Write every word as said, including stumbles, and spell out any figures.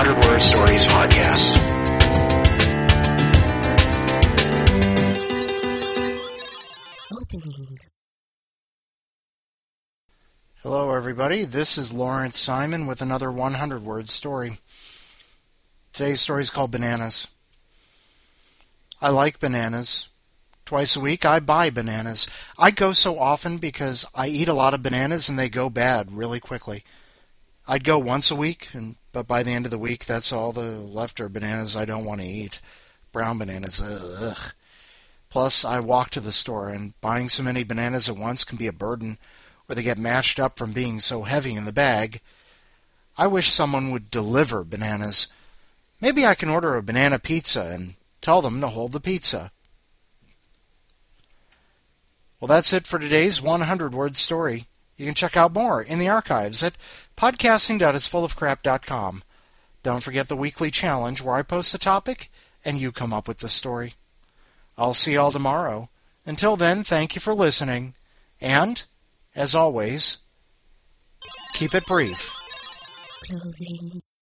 hundred Word Stories podcast. Opening. Hello, everybody. This is Lawrence Simon with another one hundred word story. Today's story is called Bananas. I like bananas. Twice a week, I buy bananas. I go so often because I eat a lot of bananas and they go bad really quickly. I'd go once a week, and, but by the end of the week, that's all the left are bananas I don't want to eat. Brown bananas, ugh. Plus, I walk to the store, and buying so many bananas at once can be a burden, or they get mashed up from being so heavy in the bag. I wish someone would deliver bananas. Maybe I can order a banana pizza and tell them to hold the pizza. Well, that's it for today's one hundred word story. You can check out more in the archives at podcasting dot is full of crap dot com. Don't forget the weekly challenge where I post a topic and you come up with the story. I'll see you all tomorrow. Until then, thank you for listening. And, as always, keep it brief. Closing.